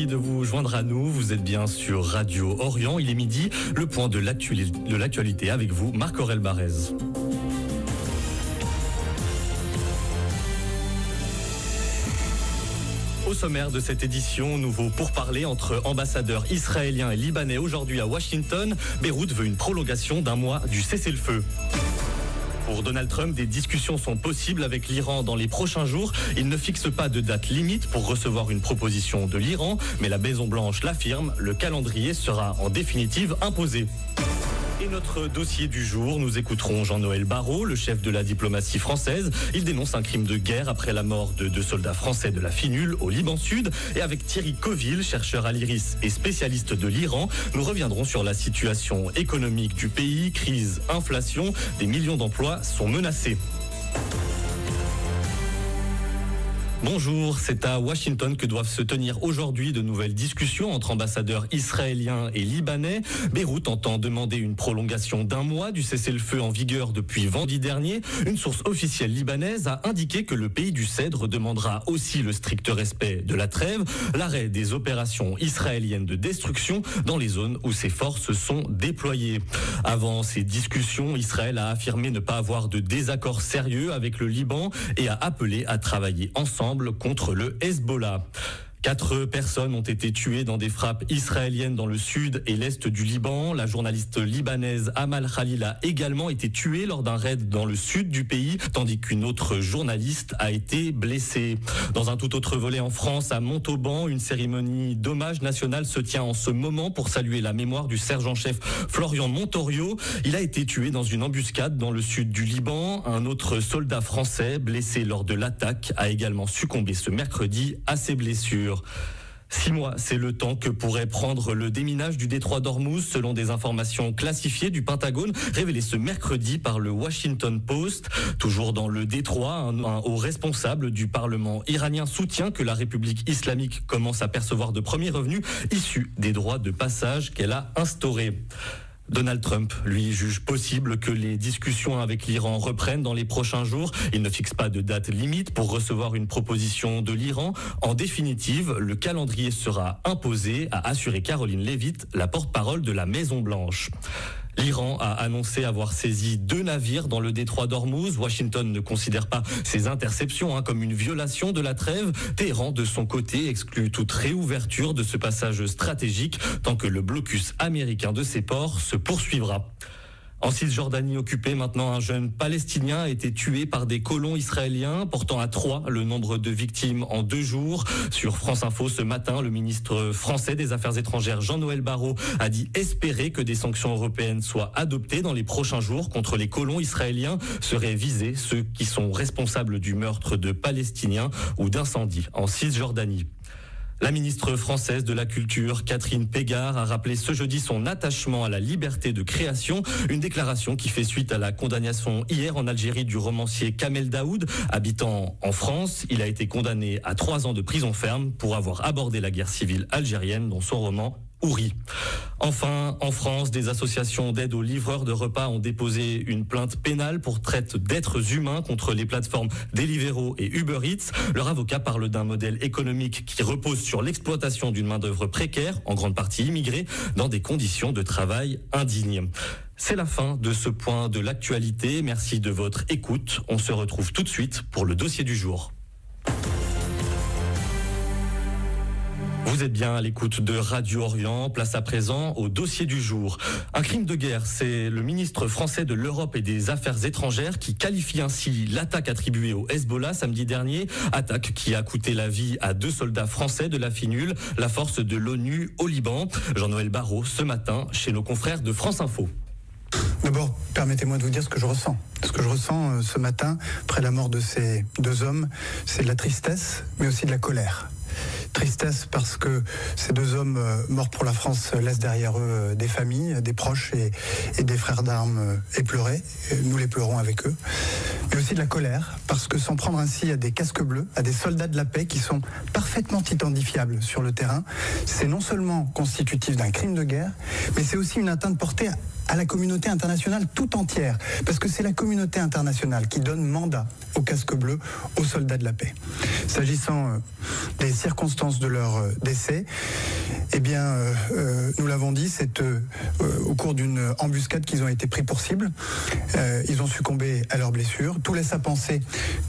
merci de vous joindre à nous. Vous êtes bien sur Radio Orient. Il est midi, le point de l'actualité avec vous, Marc-Aurèle Barrez. Au sommaire de cette édition, nouveau pourparlers entre ambassadeurs israéliens et libanais aujourd'hui à Washington. Beyrouth veut une prolongation d'un mois du cessez-le-feu. Pour Donald Trump, des discussions sont possibles avec l'Iran dans les prochains jours. Il ne fixe pas de date limite pour recevoir une proposition de l'Iran, mais la Maison-Blanche l'affirme, le calendrier sera en définitive imposé. Et notre dossier du jour, nous écouterons Jean-Noël Barrot, le chef de la diplomatie française. Il dénonce un crime de guerre après la mort de 2 soldats français de la FINUL au Liban Sud. Et avec Thierry Coville, chercheur à l'IRIS et spécialiste de l'Iran, nous reviendrons sur la situation économique du pays, crise, inflation, des millions d'emplois sont menacés. Bonjour, c'est à Washington que doivent se tenir aujourd'hui de nouvelles discussions entre ambassadeurs israéliens et libanais. Beyrouth entend demander une prolongation d'un mois du cessez-le-feu en vigueur depuis vendredi dernier. Une source officielle libanaise a indiqué que le pays du Cèdre demandera aussi le strict respect de la trêve, l'arrêt des opérations israéliennes de destruction dans les zones où ses forces sont déployées. Avant ces discussions, Israël a affirmé ne pas avoir de désaccord sérieux avec le Liban et a appelé à travailler ensemble contre le Hezbollah. 4 personnes ont été tuées dans des frappes israéliennes dans le sud et l'est du Liban. La journaliste libanaise Amal Khalil a également été tuée lors d'un raid dans le sud du pays, tandis qu'une autre journaliste a été blessée. Dans un tout autre volet en France, à Montauban, une cérémonie d'hommage national se tient en ce moment pour saluer la mémoire du sergent-chef Florian Montorio. Il a été tué dans une embuscade dans le sud du Liban. Un autre soldat français blessé lors de l'attaque a également succombé ce mercredi à ses blessures. 6 mois, c'est le temps que pourrait prendre le déminage du détroit d'Ormuz, selon des informations classifiées du Pentagone, révélées ce mercredi par le Washington Post. Toujours dans le détroit, un haut responsable du Parlement iranien soutient que la République islamique commence à percevoir de premiers revenus issus des droits de passage qu'elle a instaurés. Donald Trump, lui, juge possible que les discussions avec l'Iran reprennent dans les prochains jours. Il ne fixe pas de date limite pour recevoir une proposition de l'Iran. En définitive, le calendrier sera imposé, a assuré Caroline Leavitt, la porte-parole de la Maison-Blanche. L'Iran a annoncé avoir saisi 2 navires dans le détroit d'Ormuz. Washington ne considère pas ces interceptions comme une violation de la trêve. Téhéran, de son côté, exclut toute réouverture de ce passage stratégique tant que le blocus américain de ces ports se poursuivra. En Cisjordanie occupée, maintenant, un jeune Palestinien a été tué par des colons israéliens, portant à 3 le nombre de victimes en 2 jours. Sur France Info ce matin, le ministre français des Affaires étrangères Jean-Noël Barrot a dit espérer que des sanctions européennes soient adoptées dans les prochains jours contre les colons israéliens. Seraient visés ceux qui sont responsables du meurtre de Palestiniens ou d'incendies en Cisjordanie. La ministre française de la Culture, Catherine Pégard, a rappelé ce jeudi son attachement à la liberté de création, une déclaration qui fait suite à la condamnation hier en Algérie du romancier Kamel Daoud. Habitant en France, il a été condamné à 3 ans de prison ferme pour avoir abordé la guerre civile algérienne dans son roman Houri. Enfin, en France, des associations d'aide aux livreurs de repas ont déposé une plainte pénale pour traite d'êtres humains contre les plateformes Deliveroo et Uber Eats. Leur avocat parle d'un modèle économique qui repose sur l'exploitation d'une main-d'œuvre précaire, en grande partie immigrée, dans des conditions de travail indignes. C'est la fin de ce point de l'actualité. Merci de votre écoute. On se retrouve tout de suite pour le dossier du jour. Vous êtes bien à l'écoute de Radio Orient. Place à présent au dossier du jour. Un crime de guerre, c'est le ministre français de l'Europe et des Affaires étrangères qui qualifie ainsi l'attaque attribuée au Hezbollah samedi dernier. Attaque qui a coûté la vie à 2 soldats français de la FINUL, la force de l'ONU au Liban. Jean-Noël Barrot, ce matin, chez nos confrères de France Info. D'abord, permettez-moi de vous dire ce que je ressens. Ce que je ressens ce matin, après la mort de ces 2 hommes, c'est de la tristesse, mais aussi de la colère. Tristesse parce que ces 2 hommes morts pour la France laissent derrière eux des familles, des proches et des frères d'armes éplorés. Nous les pleurons avec eux. Mais aussi de la colère parce que s'en prendre ainsi à des casques bleus, à des soldats de la paix qui sont parfaitement identifiables sur le terrain, c'est non seulement constitutif d'un crime de guerre, mais c'est aussi une atteinte portée à la communauté internationale tout entière, parce que c'est la communauté internationale qui donne mandat aux casques bleus, aux soldats de la paix. S'agissant les circonstances de leur décès, eh bien, nous l'avons dit, c'est au cours d'une embuscade qu'ils ont été pris pour cible. Ils ont succombé à leurs blessures. Tout laisse à penser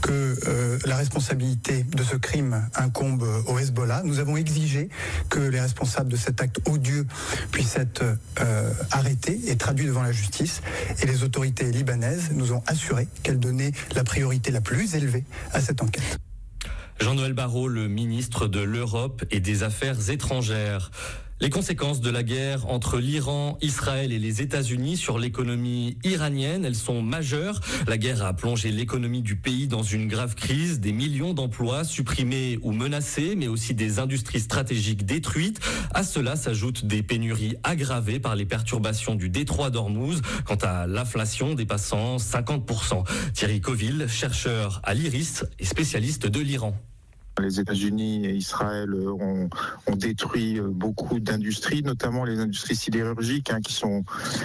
que la responsabilité de ce crime incombe au Hezbollah. Nous avons exigé que les responsables de cet acte odieux puissent être arrêtés et traduits devant la justice. Et les autorités libanaises nous ont assuré qu'elles donnaient la priorité la plus élevée à cette enquête. Jean-Noël Barrot, le ministre de l'Europe et des Affaires étrangères. Les conséquences de la guerre entre l'Iran, Israël et les États-Unis sur l'économie iranienne, elles sont majeures. La guerre a plongé l'économie du pays dans une grave crise, des millions d'emplois supprimés ou menacés, mais aussi des industries stratégiques détruites. À cela s'ajoutent des pénuries aggravées par les perturbations du détroit d'Ormuz, quant à l'inflation dépassant 50%. Thierry Coville, chercheur à l'IRIS et spécialiste de l'Iran. Les États-Unis et Israël ont détruit beaucoup d'industries, notamment les industries sidérurgiques, qui sont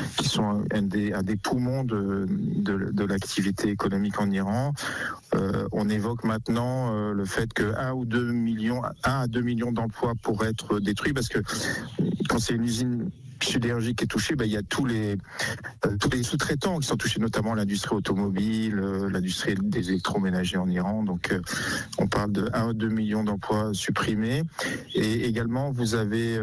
un des poumons de l'activité économique en Iran. On évoque maintenant le fait que 1 à 2 millions d'emplois pourraient être détruits, parce que quand c'est une usine sidérurgique qui est touchée, il y a tous les sous-traitants qui sont touchés, notamment l'industrie automobile, l'industrie des électroménagers en Iran. Donc on parle de 1 à 2 millions d'emplois supprimés. Et également, vous avez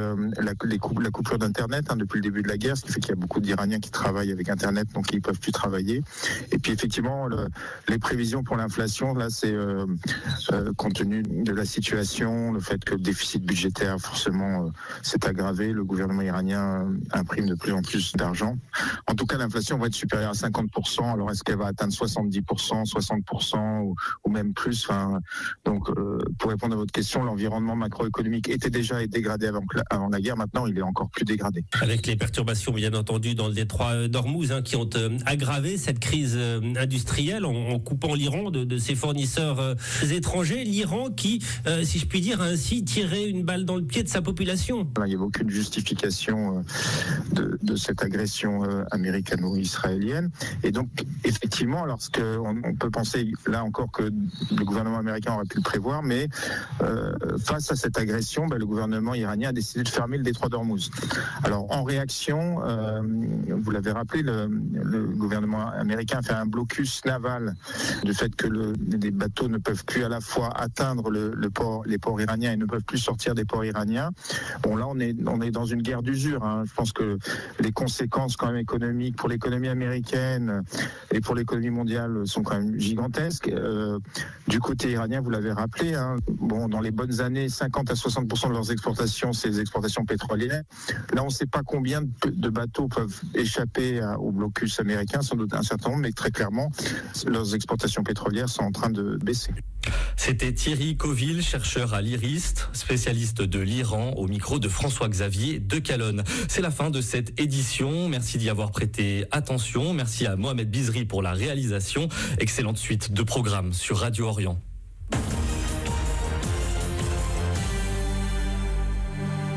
la coupure d'Internet depuis le début de la guerre, ce qui fait qu'il y a beaucoup d'Iraniens qui travaillent avec Internet, donc ils ne peuvent plus travailler. Et puis effectivement, les prévisions pour l'inflation, là, c'est compte tenu de la situation, le fait que le déficit budgétaire, forcément, s'est aggravé, le gouvernement iranien imprime de plus en plus d'argent. En tout cas, l'inflation va être supérieure à 50%. Alors, est-ce qu'elle va atteindre 70%, 60% ou même plus? Donc, pour répondre à votre question, l'environnement macroéconomique était déjà dégradé avant la guerre. Maintenant, il est encore plus dégradé. Avec les perturbations, bien entendu, dans le détroit d'Ormuz, qui ont aggravé cette crise industrielle en coupant l'Iran de ses fournisseurs étrangers. L'Iran qui, si je puis dire ainsi, tirait une balle dans le pied de sa population. Il n'y avait aucune justification de cette agression américano-israélienne. Et donc, effectivement, on peut penser là encore que le gouvernement américain aurait pu le prévoir, mais face à cette agression, le gouvernement iranien a décidé de fermer le détroit d'Ormuz. Alors, en réaction, vous l'avez rappelé, le gouvernement américain a fait un blocus naval du fait que les bateaux ne peuvent plus à la fois atteindre les ports iraniens et ne peuvent plus sortir des ports iraniens. Bon, là, on est dans une guerre d'usure. Je pense que les conséquences quand même économiques pour l'économie américaine et pour l'économie mondiale sont quand même gigantesques. Du côté iranien, vous l'avez rappelé, dans les bonnes années, 50 à 60% de leurs exportations, c'est les exportations pétrolières. Là, on ne sait pas combien de bateaux peuvent échapper au blocus américain, sans doute un certain nombre, mais très clairement, leurs exportations pétrolières sont en train de baisser. C'était Thierry Coville, chercheur à l'IRIS, spécialiste de l'Iran, au micro de François-Xavier de Calonne. C'est la fin de cette édition. Merci d'y avoir prêté attention. Merci à Mohamed Bizri pour la réalisation. Excellente suite de programmes sur Radio Orient.